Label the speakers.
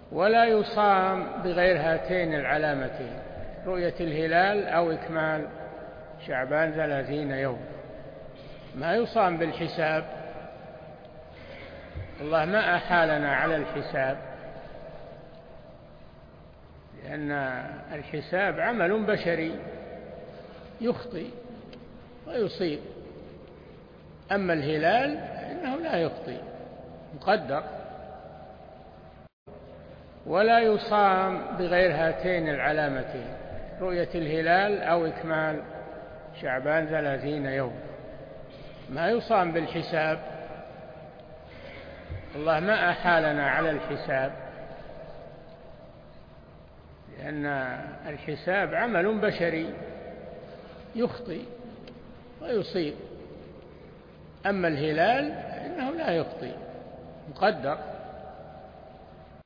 Speaker 1: ولا يصام بغير هاتين العلامتين، رؤية الهلال أو إكمال شعبان 30 يوم. ما يصام بالحساب، الله ما أحالنا على الحساب، لأن الحساب عمل بشري يخطئ ويصيب، أما الهلال إنه لا يخطئ، مقدر. ولا يصام بغير هاتين العلامتين، رؤية الهلال أو إكمال شعبان 30 يوم. ما يصام بالحساب، الله ما أحالنا على الحساب، لأن الحساب عمل بشري يخطئ ويصيب، أما الهلال إنه لا يخطئ، مقدر.